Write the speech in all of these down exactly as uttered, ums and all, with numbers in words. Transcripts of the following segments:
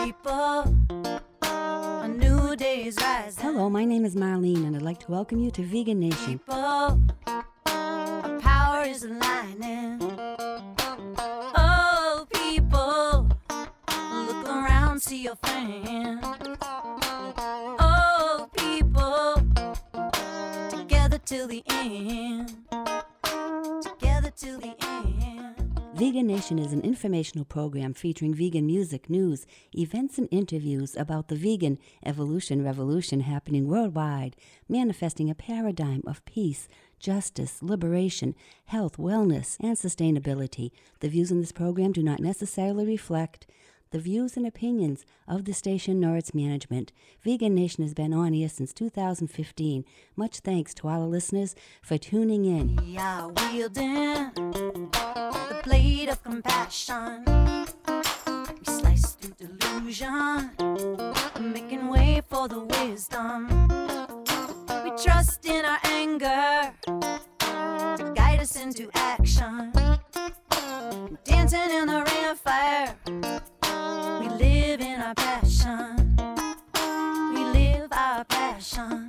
people, a new day is rising. Hello, my name is Marlene, and I'd like to welcome you to Vegan Nation. People, our power is aligning. Oh, people, look around, see your friends. Oh, people, together till the end. Together till the end. Vegan Nation is an informational program featuring vegan music, news, events, and interviews about the vegan evolution revolution happening worldwide, manifesting a paradigm of peace, justice, liberation, health, wellness, and sustainability. The views in this program do not necessarily reflect the views and opinions of the station nor its management. Vegan Nation has been on air since two thousand fifteen. Much thanks to all the listeners for tuning in. We are wielding the blade of compassion. We slice through delusion, making way for the wisdom. We trust in our anger to guide us into action. Dancing in the rain of fire, we live in our passion. We live our passion.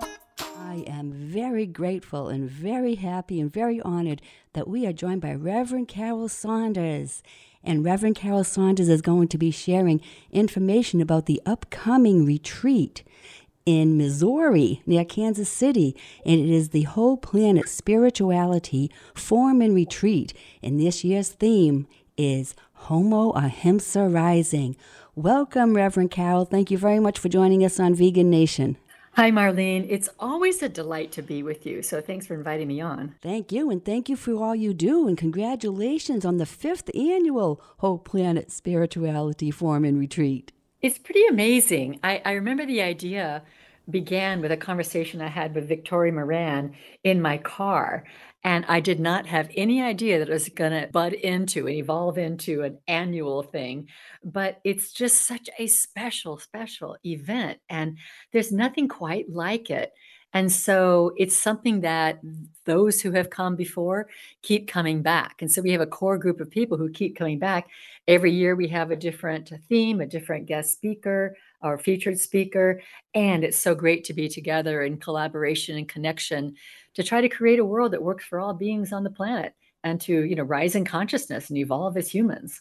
I am very grateful and very happy and very honored that we are joined by Reverend Carol Saunders. And Reverend Carol Saunders is going to be sharing information about the upcoming retreat in Missouri near Kansas City. And it is the Whole Planet Spirituality Forum and Retreat. And this year's theme is Homo Ahimsa Rising. Welcome, Reverend Carol. Thank you very much for joining us on Vegan Nation. Hi, Marlene. It's always a delight to be with you, so thanks for inviting me on. Thank you, and thank you for all you do, and congratulations on the fifth annual Whole Planet Spirituality Forum and Retreat. It's pretty amazing. I, I remember the idea began with a conversation I had with Victoria Moran in my car. And I did not have any idea that it was going to bud into and evolve into an annual thing. But it's just such a special, special event. And there's nothing quite like it. And so it's something that those who have come before keep coming back. And so we have a core group of people who keep coming back. Every year we have a different theme, a different guest speaker or featured speaker. And it's so great to be together in collaboration and connection to try to create a world that works for all beings on the planet and to, you know, rise in consciousness and evolve as humans.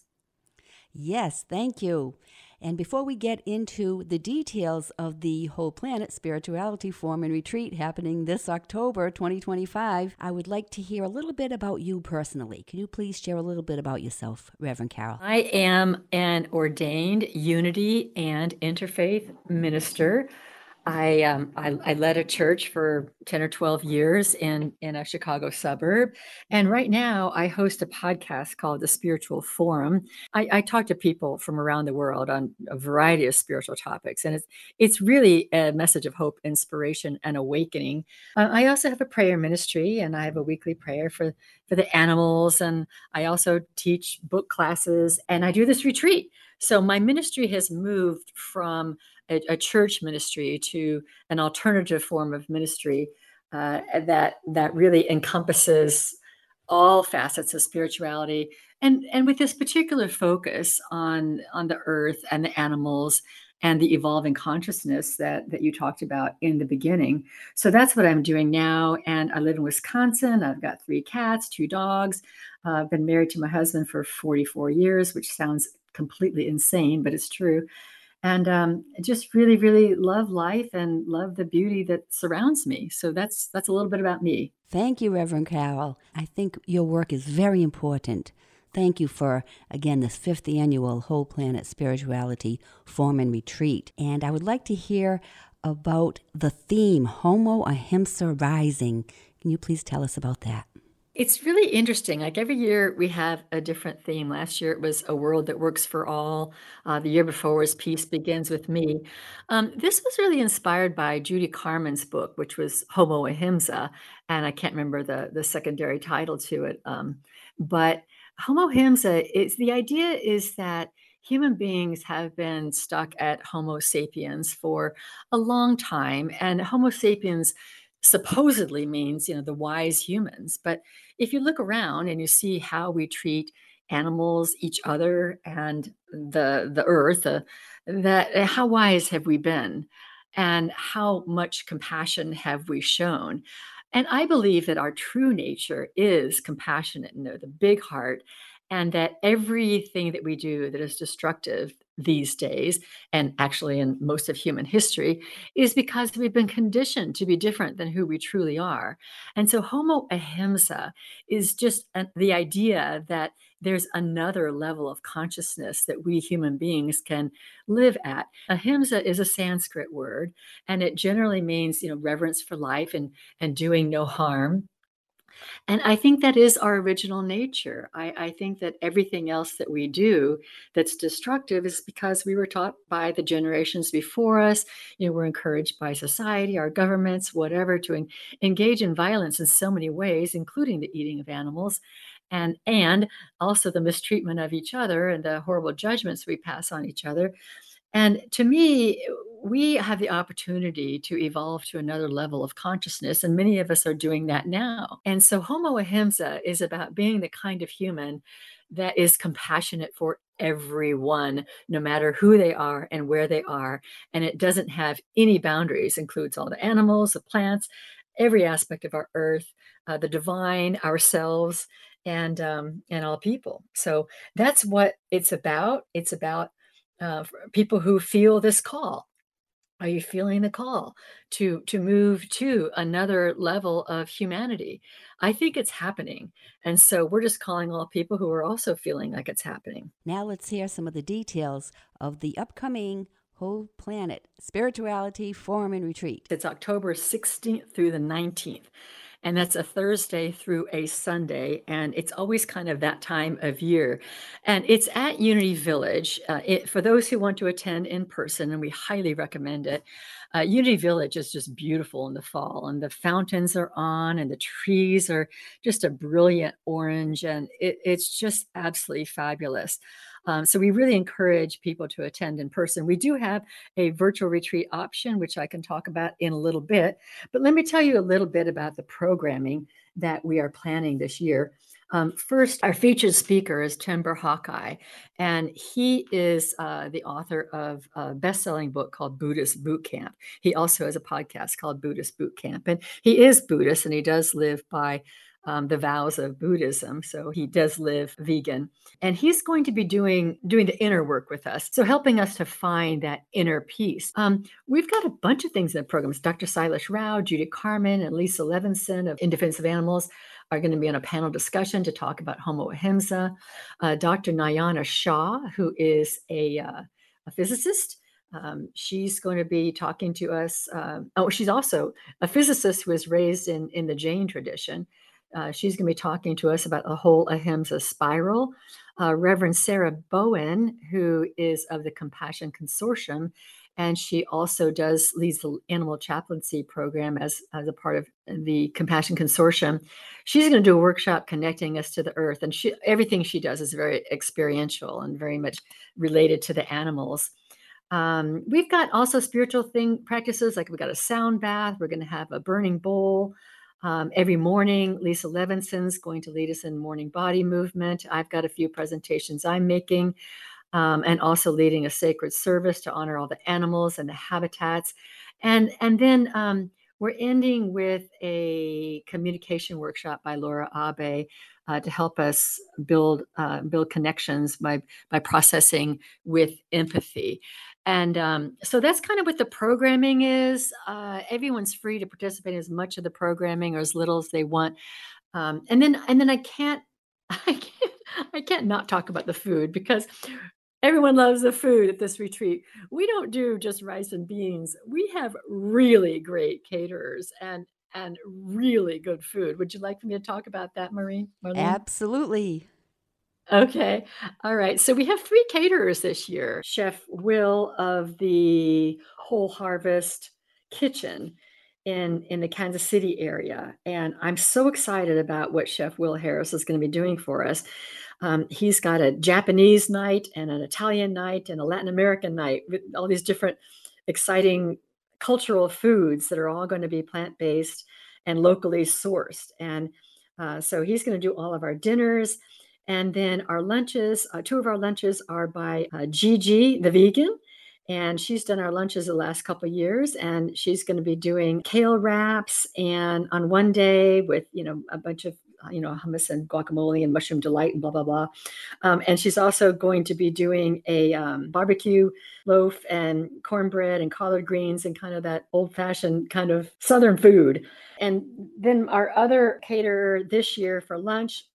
Yes, thank you. And before we get into the details of the Whole Planet Spirituality Forum and Retreat happening this October twenty twenty-five, I would like to hear a little bit about you personally. Can you please share a little bit about yourself, Reverend Carol? I am an ordained unity and interfaith minister. I, um, I I led a church for ten or twelve years in, in a Chicago suburb. And right now I host a podcast called The Spiritual Forum. I, I talk to people from around the world on a variety of spiritual topics. And it's, it's really a message of hope, inspiration, and awakening. Uh, I also have a prayer ministry, and I have a weekly prayer for, for the animals. And I also teach book classes, and I do this retreat. So my ministry has moved from a, a church ministry to an alternative form of ministry uh, that that really encompasses all facets of spirituality, and and with this particular focus on on the earth and the animals and the evolving consciousness that that you talked about in the beginning. So that's what I'm doing now. And I live in Wisconsin. I've got three cats, two dogs. Uh, I've been married to my husband for forty-four years, which sounds completely insane, but it's true. And um, just really, really love life and love the beauty that surrounds me. So that's that's a little bit about me. Thank you, Reverend Carol. I think your work is very important. Thank you for, again, this fifth annual Whole Planet Spirituality Forum and Retreat. And I would like to hear about the theme, Homo Ahimsa Rising. Can you please tell us about that? It's really interesting. Like every year we have a different theme. Last year it was a world that works for all. Uh, the year before was Peace Begins with Me. Um, this was really inspired by Judy Carmen's book, which was Homo Ahimsa. And I can't remember the, the secondary title to it. Um, but Homo Ahimsa, is, the idea is that human beings have been stuck at Homo sapiens for a long time. And Homo sapiens supposedly means, you know, the wise humans. But if you look around and you see how we treat animals, each other, and the the earth, uh, that uh, how wise have we been, and how much compassion have we shown? And I believe that our true nature is compassionate and the big heart, and that everything that we do that is destructive these days, and actually in most of human history, is because we've been conditioned to be different than who we truly are. And so, Homo ahimsa is just an, the idea that there's another level of consciousness that we human beings can live at. Ahimsa is a Sanskrit word, and it generally means, you know, reverence for life and and doing no harm. And I think that is our original nature. I, I think that everything else that we do that's destructive is because we were taught by the generations before us. You know, we're encouraged by society, our governments, whatever, to en- engage in violence in so many ways, including the eating of animals. And, and also the mistreatment of each other and the horrible judgments we pass on each other. And to me, we have the opportunity to evolve to another level of consciousness, and many of us are doing that now. And so, Homo ahimsa is about being the kind of human that is compassionate for everyone, no matter who they are and where they are. And it doesn't have any boundaries, includes all the animals, the plants, every aspect of our earth, uh, the divine, ourselves, and um, and all people. So that's what it's about. It's about uh, for people who feel this call. Are you feeling the call to to move to another level of humanity? I think it's happening, and so we're just calling all people who are also feeling like it's happening. Now let's hear some of the details of the upcoming Whole Planet Spirituality Forum and Retreat. It's October sixteenth through the nineteenth. And that's a Thursday through a Sunday. And it's always kind of that time of year. And it's at Unity Village. Uh, it, for those who want to attend in person, and we highly recommend it, uh, Unity Village is just beautiful in the fall. And the fountains are on, and the trees are just a brilliant orange. And it, it's just absolutely fabulous. Um, so we really encourage people to attend in person. We do have a virtual retreat option, which I can talk about in a little bit. But let me tell you a little bit about the programming that we are planning this year. Um, first, our featured speaker is Timber Hawkeye, and he is uh, the author of a best-selling book called Buddhist Boot Camp. He also has a podcast called Buddhist Boot Camp, and he is Buddhist, and he does live by um, the vows of Buddhism. So he does live vegan, and he's going to be doing doing the inner work with us. So helping us to find that inner peace. Um, we've got a bunch of things in the programs. Doctor Silas Rao, Judy Carmen, and Lisa Levinson of In Defense of Animals are going to be on a panel discussion to talk about Homo ahimsa. Uh, Doctor Nayana Shah, who is a, uh, a physicist, um, she's going to be talking to us. Uh, oh, she's also a physicist who was raised in, in the Jain tradition. Uh, she's going to be talking to us about the whole ahimsa spiral. Uh, Reverend Sarah Bowen, who is of the Compassion Consortium, and she also does leads the animal chaplaincy program as, as a part of the Compassion Consortium. She's going to do a workshop connecting us to the earth, and she, everything she does is very experiential and very much related to the animals. Um, we've got also spiritual thing practices, like we've got a sound bath. We're going to have a burning bowl. Um, every morning, Lisa Levinson's going to lead us in morning body movement. I've got a few presentations I'm making, um, and also leading a sacred service to honor all the animals and the habitats. And, and then um, we're ending with a communication workshop by Laura Abe uh, to help us build uh, build connections by, by processing with empathy. And um, so that's kind of what the programming is. Uh, everyone's free to participate in as much of the programming or as little as they want. Um, and then, and then I can't, I can't, I can't not talk about the food, because everyone loves the food at this retreat. We don't do just rice and beans. We have really great caterers and and really good food. Would you like for me to talk about that, Maureen? Marlene? Absolutely. Okay. All right. So we have three caterers this year. Chef Will of the Whole Harvest Kitchen in, in the Kansas City area. And I'm so excited about what Chef Will Harris is going to be doing for us. Um, he's got a Japanese night and an Italian night and a Latin American night with all these different exciting cultural foods that are all going to be plant-based and locally sourced. And uh, so he's going to do all of our dinners. And then our lunches, uh, two of our lunches are by uh, Gigi, the vegan. And she's done our lunches the last couple of years, and she's going to be doing kale wraps, and on one day with, you know, a bunch of, you know, hummus and guacamole and mushroom delight and blah, blah, blah. Um, and she's also going to be doing a um, barbecue loaf and cornbread and collard greens and kind of that old fashioned kind of Southern food. And then our other caterer this year for lunch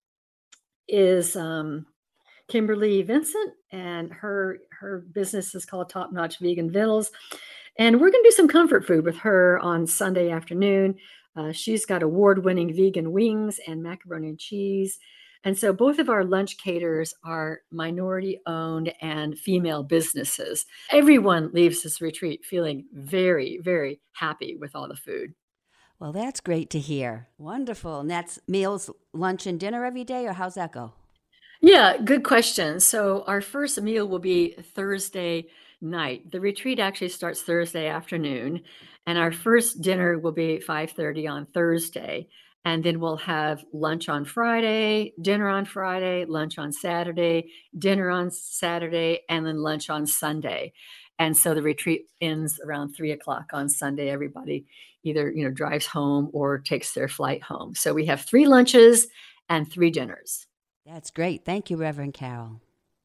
is um, Kimberly Vincent, and her her business is called Top Notch Vegan Vittles. And we're going to do some comfort food with her on Sunday afternoon. Uh, she's got award-winning vegan wings and macaroni and cheese. And so both of our lunch caterers are minority-owned and female businesses. Everyone leaves this retreat feeling very, very happy with all the food. Well, that's great to hear. Wonderful. And that's meals, lunch, and dinner every day, or how's that go? Yeah, good question. So our first meal will be Thursday night. The retreat actually starts Thursday afternoon, and our first dinner will be five thirty on Thursday. And then we'll have lunch on Friday, dinner on Friday, lunch on Saturday, dinner on Saturday, and then lunch on Sunday. And so the retreat ends around three o'clock on Sunday. Everybody either, you know, drives home or takes their flight home. So we have three lunches and three dinners. That's great. Thank you, Reverend Carol.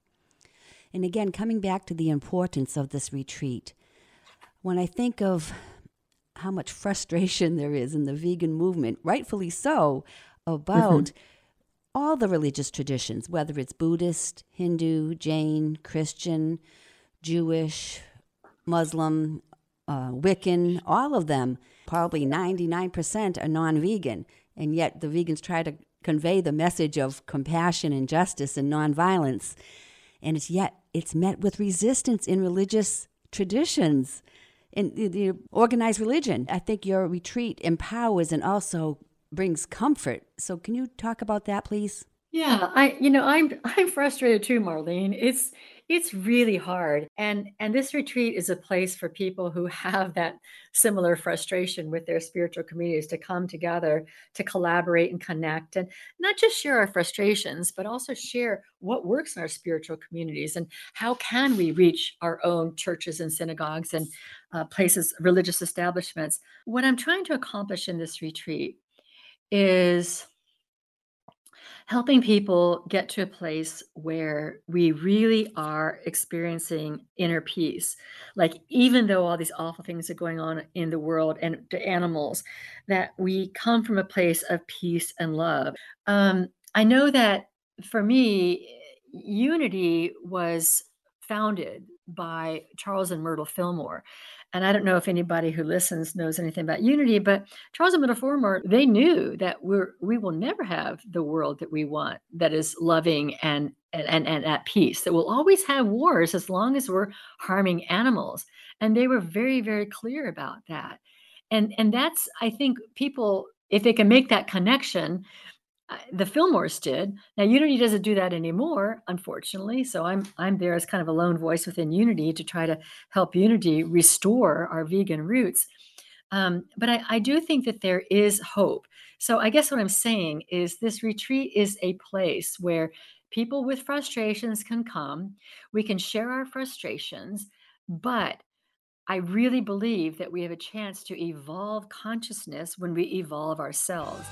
And again, coming back to the importance of this retreat, when I think of how much frustration there is in the vegan movement, rightfully so, about mm-hmm. all the religious traditions, whether it's Buddhist, Hindu, Jain, Christian, Jewish, Muslim, uh, Wiccan, all of them, probably ninety-nine percent are non-vegan. And yet the vegans try to convey the message of compassion and justice and nonviolence. And it's yet it's met with resistance in religious traditions, in the, the organized religion. I think your retreat empowers and also brings comfort. So can you talk about that, please? Yeah, I you know, I'm I'm frustrated too, Marlene. It's it's really hard. And and this retreat is a place for people who have that similar frustration with their spiritual communities to come together, to collaborate and connect, and not just share our frustrations, but also share what works in our spiritual communities and how can we reach our own churches and synagogues and uh, places, religious establishments. What I'm trying to accomplish in this retreat is helping people get to a place where we really are experiencing inner peace. Like, even though all these awful things are going on in the world and to animals, that we come from a place of peace and love. Um, I know that for me, Unity was founded by Charles and Myrtle Fillmore. And I don't know if anybody who listens knows anything about Unity, but Charles and Myrtle Fillmore, they knew that we're we will never have the world that we want, that is loving and and and at peace, that we'll always have wars as long as we're harming animals. And they were very, very clear about that. And and that's, I think, people, if they can make that connection, uh, the Fillmores did. Now, Unity doesn't do that anymore, unfortunately. So I'm I'm there as kind of a lone voice within Unity to try to help Unity restore our vegan roots. Um, but I, I do think that there is hope. So I guess what I'm saying is this retreat is a place where people with frustrations can come. We can share our frustrations, but I really believe that we have a chance to evolve consciousness when we evolve ourselves.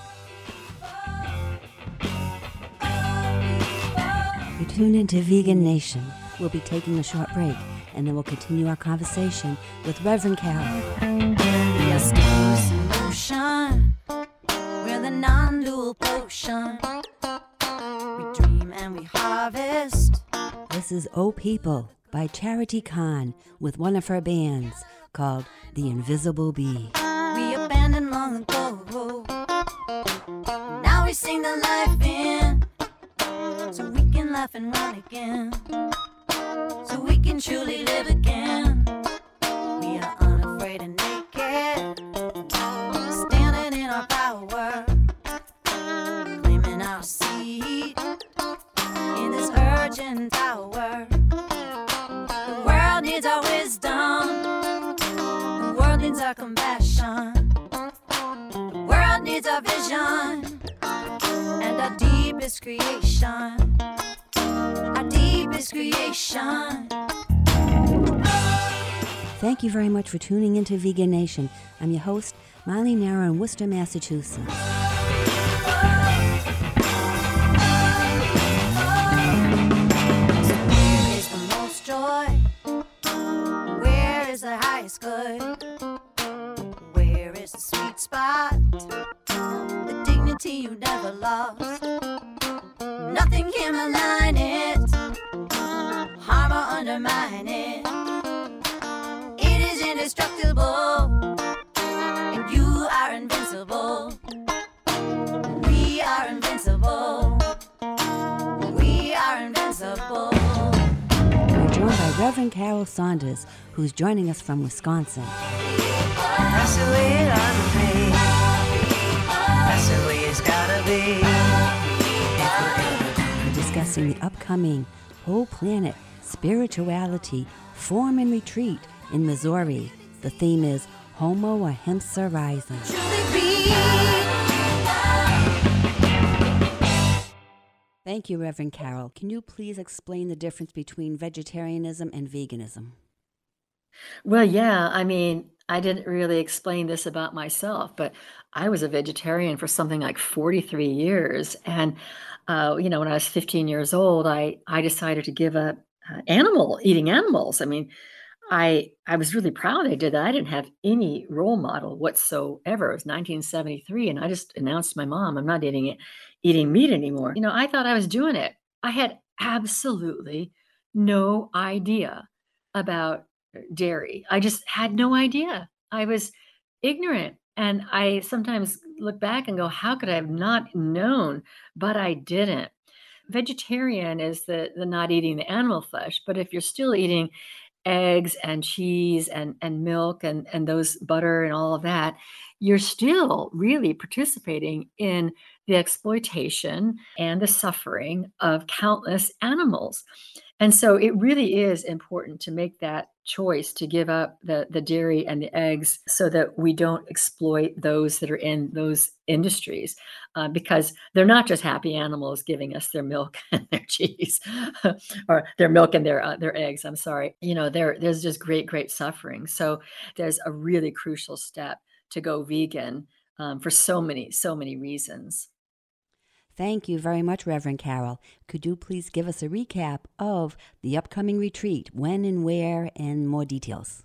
You tune into Vegan Nation. We'll be taking a short break, and then we'll continue our conversation with Reverend Carol. We are still solution. We're the non-dual potion. We dream and we harvest. This is Oh People by Charity Khan with one of her bands called The Invisible Bee. We abandoned long ago. Now we sing the life in, so we can laugh and run again, so we can truly live again. We are unafraid and naked, standing in our power, claiming our seat in this urgent hour. The world needs our wisdom, the world needs our compassion, the world needs our vision, and our deepest creation, our deepest creation. Thank you very much for tuning into Vegan Nation. I'm your host, Marlene Nara in Worcester, Massachusetts. Where is the most joy? Where is the highest good? Where is the sweet spot? The dignity you never lost. Nothing can malign it, harm or undermine it. It is indestructible, and you are invincible. We are invincible. We are invincible. We're joined by Reverend Carol Saunders, who's joining us from Wisconsin. That's the way it ought to be. That's the way it's gotta be. We're discussing the upcoming Whole Planet Spirituality Forum and Retreat in Missouri. The theme is Homo Ahimsa Rising. Thank you, Reverend Carol. Can you please explain the difference between vegetarianism and veganism? Well, yeah, I mean, I didn't really explain this about myself, but I was a vegetarian for something like forty-three years. And, uh, you know, when I was fifteen years old, I, I decided to give up uh, animal, eating animals. I mean, I I was really proud I did that. I didn't have any role model whatsoever. It was nineteen seventy-three, and I just announced to my mom, I'm not eating it, eating meat anymore. You know, I thought I was doing it. I had absolutely no idea about dairy. I just had no idea. I was ignorant. And I sometimes look back and go, how could I have not known? But I didn't. Vegetarian is the, the not eating the animal flesh. But if you're still eating eggs and cheese and, and milk and, and those butter and all of that, you're still really participating in the exploitation and the suffering of countless animals. And so it really is important to make that choice to give up the, the dairy and the eggs so that we don't exploit those that are in those industries, uh, because they're not just happy animals giving us their milk and their cheese or their milk and their uh, their eggs. I'm sorry. You know, there there's just great, great suffering. So there's a really crucial step to go vegan um, for so many, so many reasons. Thank you very much, Reverend Carol. Could you please give us a recap of the upcoming retreat, when and where, and more details?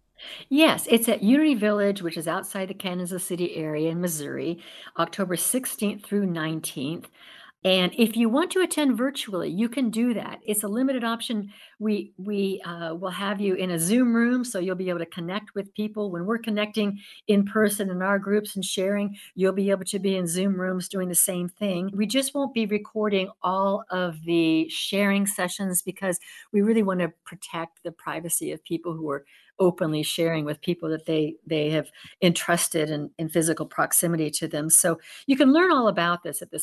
Yes, it's at Unity Village, which is outside the Kansas City area in Missouri, October sixteenth through nineteenth. And if you want to attend virtually, you can do that. It's a limited option. We we uh, will have you in a Zoom room, so you'll be able to connect with people. When we're connecting in person in our groups and sharing, you'll be able to be in Zoom rooms doing the same thing. We just won't be recording all of the sharing sessions because we really want to protect the privacy of people who are openly sharing with people that they they have entrusted in, in physical proximity to them. So you can learn all about this at the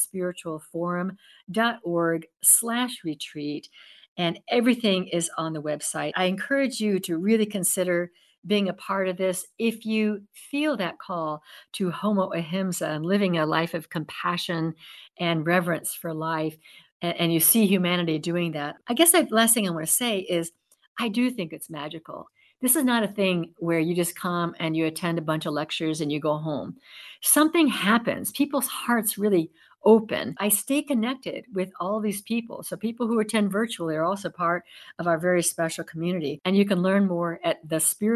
spiritualforum.org slash retreat. And everything is on the website. I encourage you to really consider being a part of this. If you feel that call to Homo Ahimsa and living a life of compassion and reverence for life, and, and you see humanity doing that, I guess the last thing I want to say is I do think it's magical. This is not a thing where you just come and you attend a bunch of lectures and you go home. Something happens. People's hearts really open. I stay connected with all these people. So people who attend virtually are also part of our very special community. And you can learn more at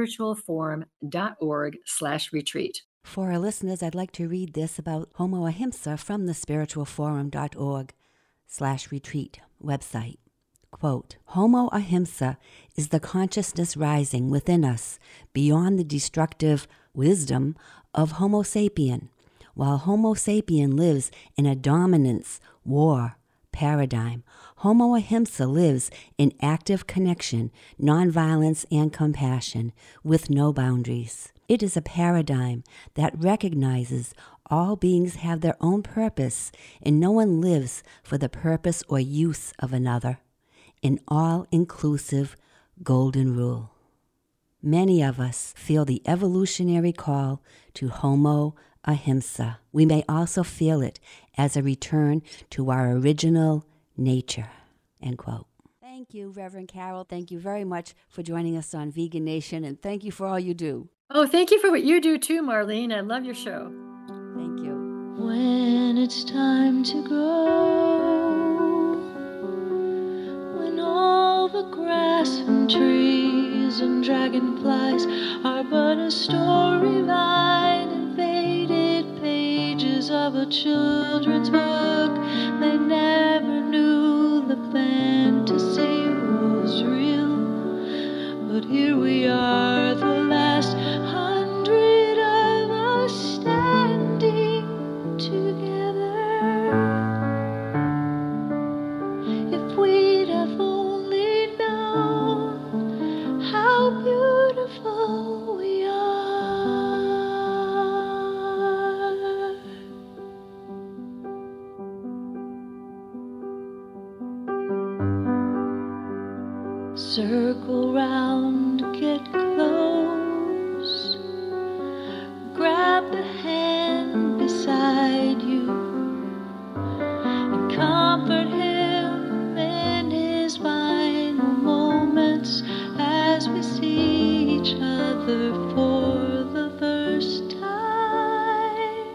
thespiritualforum.org slash retreat. For our listeners, I'd like to read this about Homo Ahimsa from the spiritualforum.org slash retreat website. Quote, Homo Ahimsa is the consciousness rising within us beyond the destructive wisdom of Homo sapien, while Homo sapien lives in a dominance, war, paradigm. Homo Ahimsa lives in active connection, nonviolence, and compassion with no boundaries. It is a paradigm that recognizes all beings have their own purpose and no one lives for the purpose or use of another. An all-inclusive golden rule. Many of us feel the evolutionary call to Homo ahimsa. We may also feel it as a return to our original nature, end quote. Thank you, Reverend Carol. Thank you very much for joining us on Vegan Nation, and thank you for all you do. Oh, thank you for what you do too, Marlene. I love your show. Thank you. When it's time to go, when all the grass and trees and dragonflies are but a storyline and faded pages of a children's book, they never knew the fantasy was real. But here we are, the last hundred of us standing together. If we'd have only known how beautiful we are. Circle round, get close, grab the hand beside you and comfort him in his final moments as we see each other for the first time.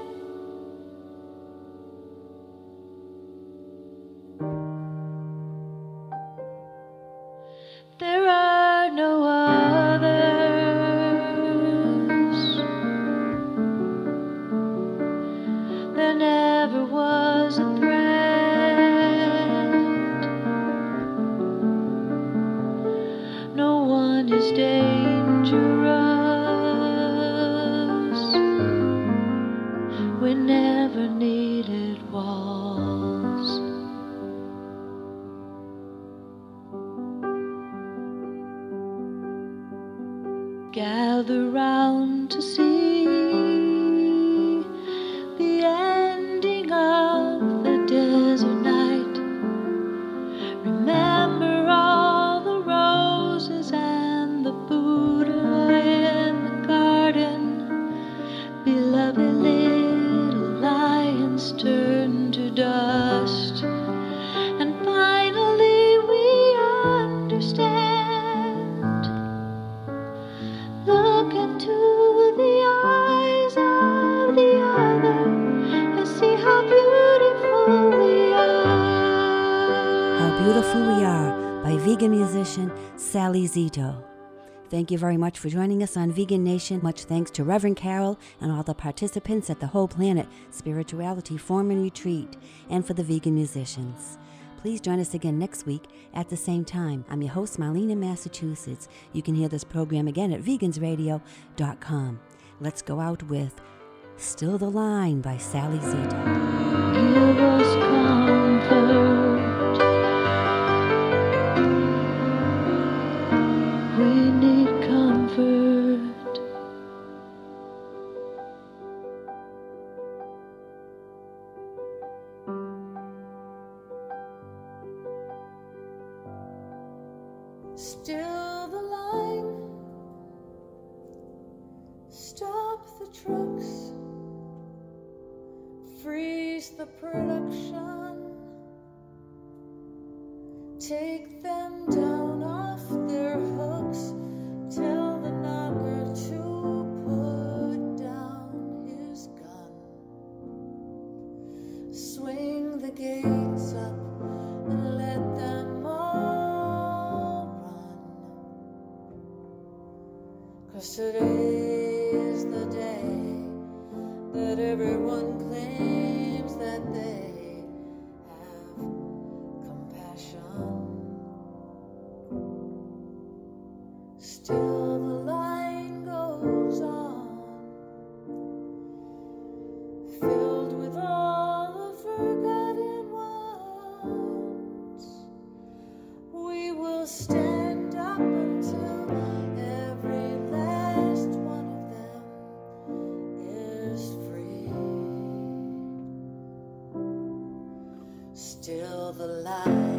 There are no others. There never was a threat. No one is dangerous. We never needed walls. Gather round to see the ending of the desert night. Remember all the roses and the Buddha in the garden. Beloved little lions turn to dust. And finally we understand. Look into the eyes of the other and see how beautiful we are. How Beautiful We Are by vegan musician Sally Zito. Thank you very much for joining us on Vegan Nation. Much thanks to Reverend Carol and all the participants at the Whole Planet Spirituality Forum and Retreat, and for the vegan musicians. Please join us again next week at the same time. I'm your host, Marlene in Massachusetts. You can hear this program again at vegans radio dot com. Let's go out with Still the Line by Sally Zito. Give us comfort. We need comfort. Still the line. Stop the trucks. Freeze the production. Take them down off their hooks. Tell the knocker to put down his gun. Swing the gates up and let them all run. 'Cause today is the day that everyone claims that they have compassion. Still the line goes on, filled with all the forgotten ones. We will stand up until every last one of them is free. Still the line.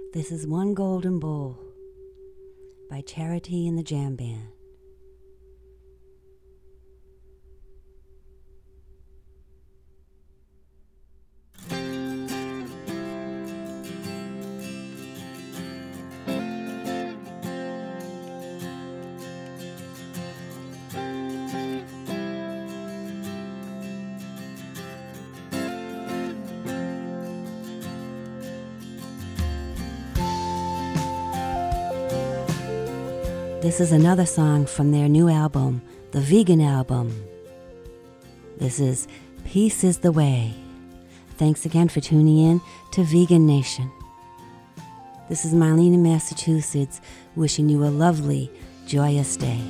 This is One Golden Bowl by Charity and the Jam Band. This is another song from their new album, the Vegan Album. This is Peace is the Way. Thanks again for tuning in to Vegan Nation. This is Marlene in Massachusetts, wishing you a lovely, joyous day.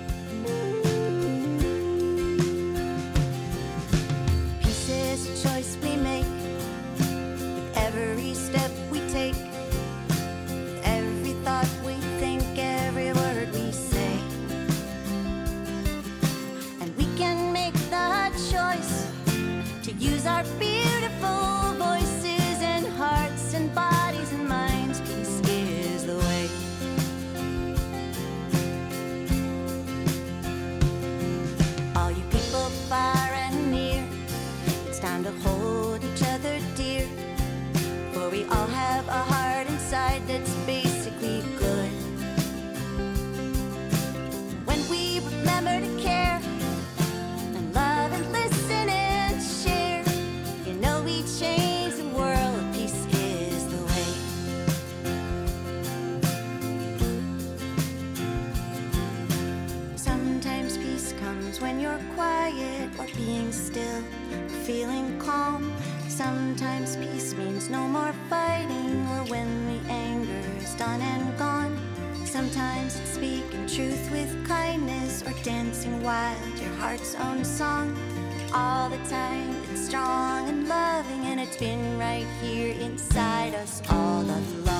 Peace is a choice we make with every step we take, with every thought we think, every word we say. And we can make the choice to use our beautiful voices and hearts and bodies and minds. Peace is the way. All you people far and near, it's time to hold each other dear, for we all have a heart inside that's basically good. When we remember to care and love and listen and share, you know we change the world. Peace is the way. Sometimes peace comes when you're quiet or being still, feeling calm. Sometimes peace means no more fighting, or when the anger is done and gone. Sometimes it's speaking truth with kindness, or dancing wild your heart's own song. All the time it's strong and loving, and it's been right here inside us all along.